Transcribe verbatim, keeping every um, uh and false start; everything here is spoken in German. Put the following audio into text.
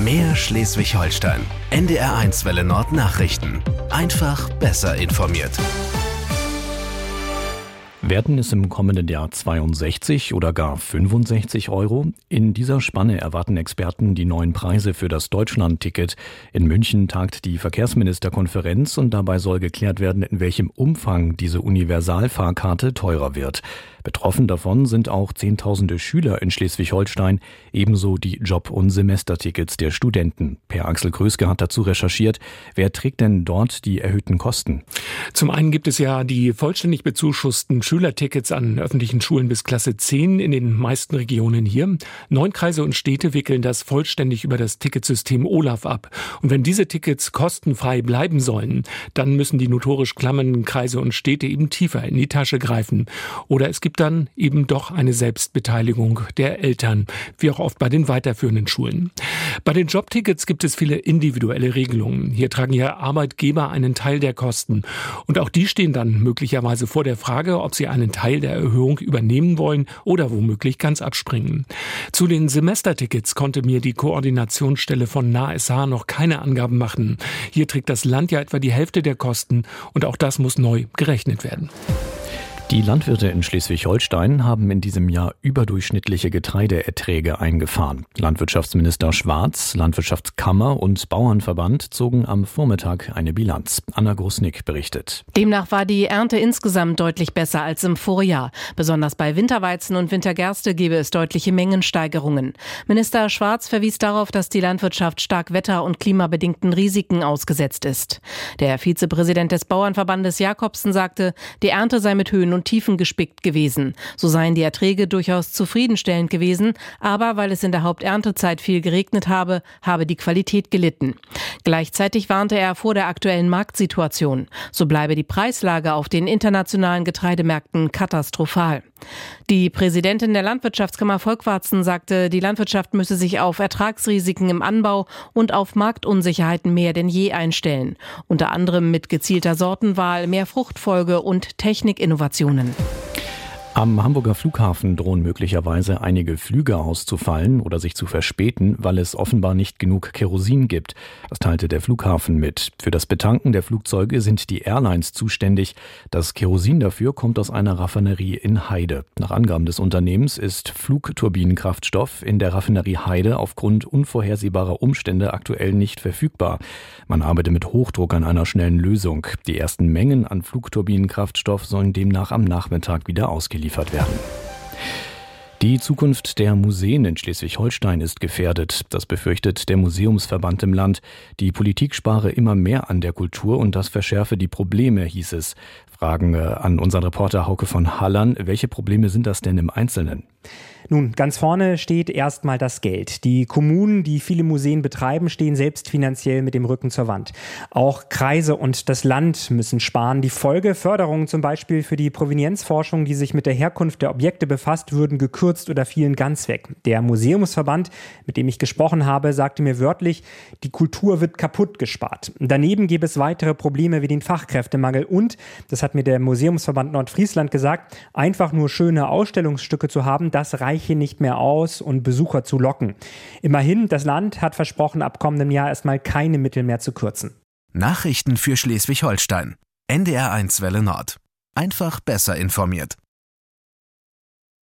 Mehr Schleswig-Holstein. N D R eins Welle Nord Nachrichten. Einfach besser informiert. Werden es im kommenden Jahr zweiundsechzig oder gar fünfundsechzig Euro? In dieser Spanne erwarten Experten die neuen Preise für das Deutschland-Ticket. In München tagt die Verkehrsministerkonferenz und dabei soll geklärt werden, in welchem Umfang diese Universalfahrkarte teurer wird. Betroffen davon sind auch Zehntausende Schüler in Schleswig-Holstein, ebenso die Job- und Semestertickets der Studenten. Per Axel Kröske hat dazu recherchiert. Wer trägt denn dort die erhöhten Kosten? Zum einen gibt es ja die vollständig bezuschussten Schülertickets an öffentlichen Schulen bis Klasse zehn in den meisten Regionen hier. Neun Kreise und Städte wickeln das vollständig über das Ticketsystem Olaf ab. Und wenn diese Tickets kostenfrei bleiben sollen, dann müssen die notorisch klammernden Kreise und Städte eben tiefer in die Tasche greifen. Oder es gibt dann eben doch eine Selbstbeteiligung der Eltern, wie auch oft bei den weiterführenden Schulen. Bei den Jobtickets gibt es viele individuelle Regelungen. Hier tragen ja Arbeitgeber einen Teil der Kosten. Und auch die stehen dann möglicherweise vor der Frage, ob sie einen Teil der Erhöhung übernehmen wollen oder womöglich ganz abspringen. Zu den Semestertickets konnte mir die Koordinationsstelle von N A S H noch keine Angaben machen. Hier trägt das Land ja etwa die Hälfte der Kosten und auch das muss neu gerechnet werden. Die Landwirte in Schleswig-Holstein haben in diesem Jahr überdurchschnittliche Getreideerträge eingefahren. Landwirtschaftsminister Schwarz, Landwirtschaftskammer und Bauernverband zogen am Vormittag eine Bilanz. Anna Grusnick berichtet. Demnach war die Ernte insgesamt deutlich besser als im Vorjahr. Besonders bei Winterweizen und Wintergerste gebe es deutliche Mengensteigerungen. Minister Schwarz verwies darauf, dass die Landwirtschaft stark wetter- und klimabedingten Risiken ausgesetzt ist. Der Vizepräsident des Bauernverbandes Jakobsen sagte, die Ernte sei mit Höhen und Tiefen gespickt gewesen. So seien die Erträge durchaus zufriedenstellend gewesen, aber weil es in der Haupterntezeit viel geregnet habe, habe die Qualität gelitten. Gleichzeitig warnte er vor der aktuellen Marktsituation. So bleibe die Preislage auf den internationalen Getreidemärkten katastrophal. Die Präsidentin der Landwirtschaftskammer Volkwarzen sagte, die Landwirtschaft müsse sich auf Ertragsrisiken im Anbau und auf Marktunsicherheiten mehr denn je einstellen. Unter anderem mit gezielter Sortenwahl, mehr Fruchtfolge und Technikinnovationen. Am Hamburger Flughafen drohen möglicherweise einige Flüge auszufallen oder sich zu verspäten, weil es offenbar nicht genug Kerosin gibt. Das teilte der Flughafen mit. Für das Betanken der Flugzeuge sind die Airlines zuständig. Das Kerosin dafür kommt aus einer Raffinerie in Heide. Nach Angaben des Unternehmens ist Flugturbinenkraftstoff in der Raffinerie Heide aufgrund unvorhersehbarer Umstände aktuell nicht verfügbar. Man arbeite mit Hochdruck an einer schnellen Lösung. Die ersten Mengen an Flugturbinenkraftstoff sollen demnach am Nachmittag wieder ausgeliefert werden. Die Zukunft der Museen in Schleswig-Holstein ist gefährdet. Das befürchtet der Museumsverband im Land. Die Politik spare immer mehr an der Kultur und das verschärfe die Probleme, hieß es. Fragen an unseren Reporter Hauke von Hallern. Welche Probleme sind das denn im Einzelnen? Nun, ganz vorne steht erstmal das Geld. Die Kommunen, die viele Museen betreiben, stehen selbst finanziell mit dem Rücken zur Wand. Auch Kreise und das Land müssen sparen. Die Folge, Förderungen zum Beispiel für die Provenienzforschung, die sich mit der Herkunft der Objekte befasst, würden gekürzt oder fielen ganz weg. Der Museumsverband, mit dem ich gesprochen habe, sagte mir wörtlich, die Kultur wird kaputt gespart. Daneben gäbe es weitere Probleme wie den Fachkräftemangel und, das hat mir der Museumsverband Nordfriesland gesagt, einfach nur schöne Ausstellungsstücke zu haben, das reiche nicht mehr aus und Besucher zu locken. Immerhin, das Land hat versprochen, ab kommendem Jahr erstmal keine Mittel mehr zu kürzen. Nachrichten für Schleswig-Holstein. N D R eins Welle Nord. Einfach besser informiert.